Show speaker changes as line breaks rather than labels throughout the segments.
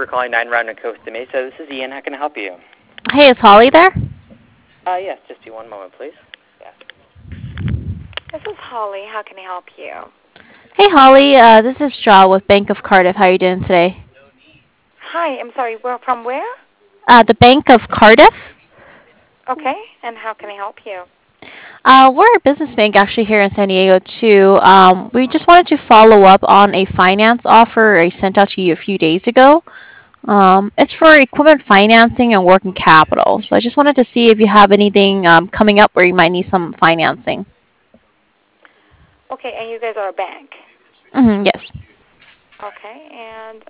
for calling Nine Round in Costa Mesa. This is Ian. How can I help you?
Hey, is Holly there?
Yes, just be one moment, please. Yes.
This is Holly. How can I help you?
Hey, Holly. This is Shaw with Bank of Cardiff. How are you doing today?
Hi, I'm sorry. From where?
The Bank of Cardiff.
Okay, and how can I help you?
We're a business bank actually here in San Diego too. We just wanted to follow up on a finance offer I sent out to you a few days ago. It's for equipment financing and working capital. So I just wanted to see if you have anything coming up where you might need some financing.
Okay, and you guys are a bank.
Yes.
Okay, and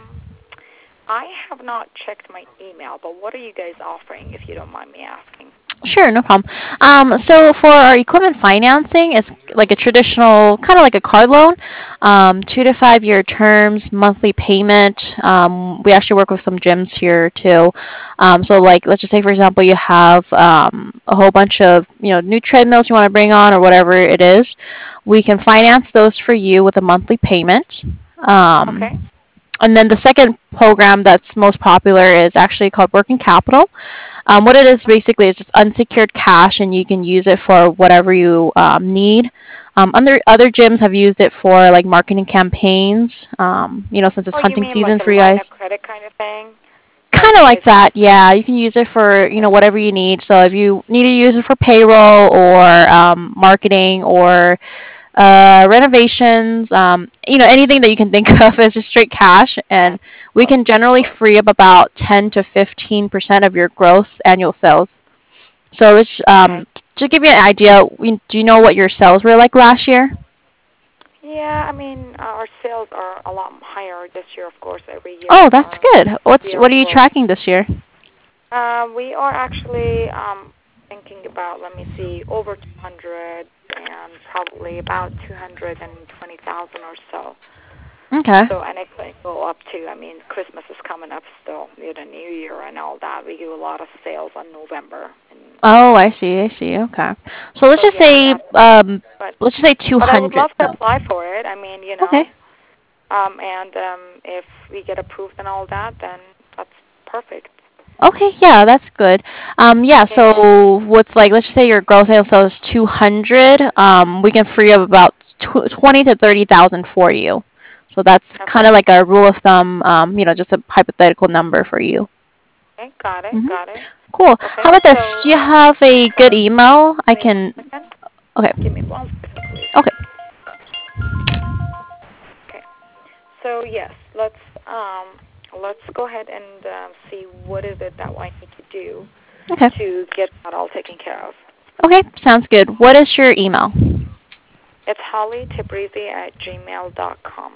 I have not checked my email, but what are you guys offering, if you don't mind me asking?
Sure, no problem. So for our equipment financing, it's like a traditional, kind of like a car loan, 2 to 5 year terms, monthly payment. We actually work with some gyms here too. So like, let's just say for example, you have a whole bunch of new treadmills you want to bring on or whatever it is. We can finance those for you with a monthly payment.
Okay.
And then the second program that's most popular is actually called Working Capital. What it is basically is just unsecured cash, and you can use it for whatever you need. Other gyms have used it for like marketing campaigns. Since it's
Oh, you
hunting
mean like
season
a
for you
line of
guys.
credit kind of thing? Like
Kind of
you
like
guys have.
that, yeah. You can use it for whatever you need. So if you need to use it for payroll or marketing or renovations, anything that you can think of as just straight cash, and we
Of
can generally
course.
free up about 10 to 15% of your gross annual sales. So it's
Okay.
to give you an idea, do you know what your sales were like last year?
Yeah, I mean, our sales are a lot higher this year, of course, every year.
Oh, that's good.
Year
What are you
growth.
tracking this year?
We are actually thinking about, let me see, over 200 and probably about 220,000 or so.
Okay.
So, and it could go up too. I mean, Christmas is coming up still, the New Year and all that. We do a lot of sales on November. And
Oh, I see. I see. Okay. So
so yeah, that. But
let's just say
I would
200.
love to apply for it. I mean,
Okay.
and if we get approved and all that, then that's perfect.
Okay, yeah, that's good. Yeah,
And
so what's like, let's just say your gross annual sales is 200. We can free up about 20 to 30,000 for you. So that's kind
okay,
of like a rule of thumb, just a hypothetical number for you.
okay, got it,
hmm
got it.
Cool. How
Okay,
about this?
so
Do you have a good email? I
give me
can.
1 second.
Okay.
Give me 1 second, please.
Okay.
Okay. So yes, let's go ahead and see what is it that I need to do
Okay.
to get that all taken care of.
Okay. Sounds good. What is your email?
It's hollytabrizi@gmail.com.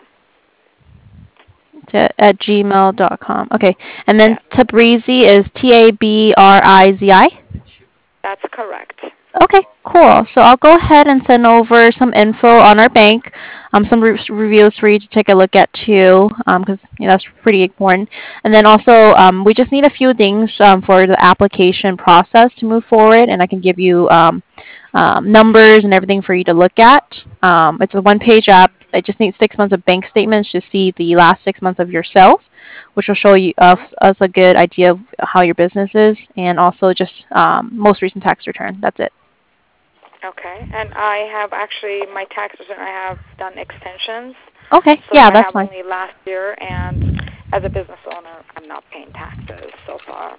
At gmail.com. Okay. And then
Yes,
Tabrizi is Tabrizi.
that's correct.
Okay, cool. So I'll go ahead and send over some info on our bank, some reviews for you to take a look at too, because that's pretty important. And then also, we just need a few things for the application process to move forward, and I can give you numbers and everything for you to look at. It's a one-page app. I just need 6 months of bank statements to see the last 6 months of your sales, which will show you us a good idea of how your business is, and also just most recent tax return. That's it.
Okay, and I have actually, my tax return, I have done extensions,
Okay,
so
yeah,
I
that's
have
fine.
only last year, and as a business owner, I'm not paying taxes so far.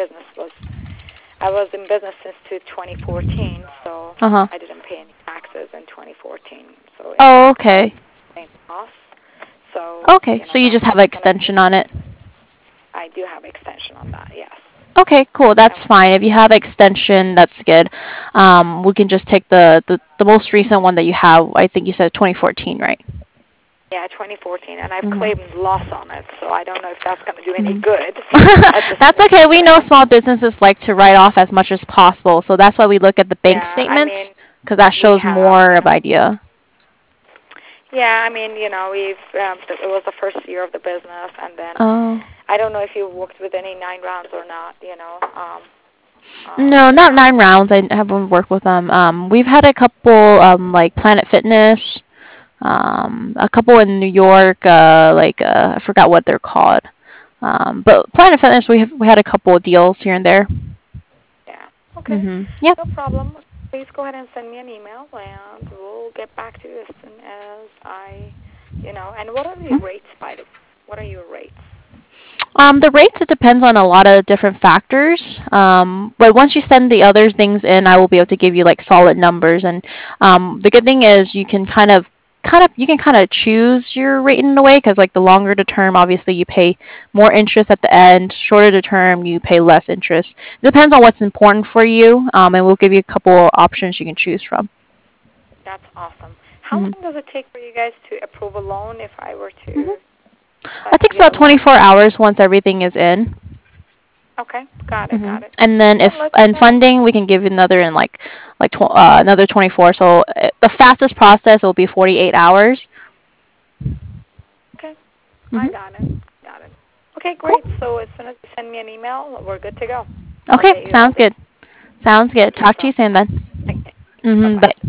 I was in business since 2014, so
Uh huh.
I didn't pay any taxes in 2014, so it's
Oh,
not
okay.
paying off. So,
Okay, so you
that's
just have an
going to be,
extension on it.
I do have extension on that, yes.
Okay, cool. That's
Okay.
fine. If you have extension, that's good. We can just take the most recent one that you have. I think you said 2014, right?
Yeah, 2014, and I've
Mhm.
claimed loss on it, so I don't know if that's going to do any
Mhm.
good at this
That's
point.
okay. We know small businesses like to write off as much as possible, so that's why we look at the bank
Yeah, I
statements
mean,
because that
we
shows
have,
more of idea.
Yeah, I mean, it was the first year of the business, and then
Oh.
I don't know if you worked with any nine rounds or not,
No, not
yeah.
Nine Rounds. I haven't worked with them. We've had a couple, like Planet Fitness, a couple in New York, I forgot what they're called. But Planet Fitness, we had a couple of deals here and there.
Yeah. Okay.
Yep.
No problem. Please go ahead and send me an email, and we'll get back to you as soon as And what are the rates, by the way? What are your rates?
The rates, it depends on a lot of different factors. But once you send the other things in, I will be able to give you like solid numbers. And the good thing is you can kind of choose your rate in a way, because like the longer the term, obviously you pay more interest at the end. Shorter the term, you pay less interest. It depends on what's important for you, and we'll give you a couple options you can choose from.
That's awesome. How long does it take for you guys to approve a loan if I were to?
I think it's about 24 hours once everything is in.
Okay, got it, got it.
And then funding, we can give you another in another 24. So the fastest process will be 48 hours.
Okay, I got it. Okay, great. Cool. So as soon as you send me an email, we're good to go.
Okay, sounds good. Sounds good. Talk to you soon then.
Okay.
Bye.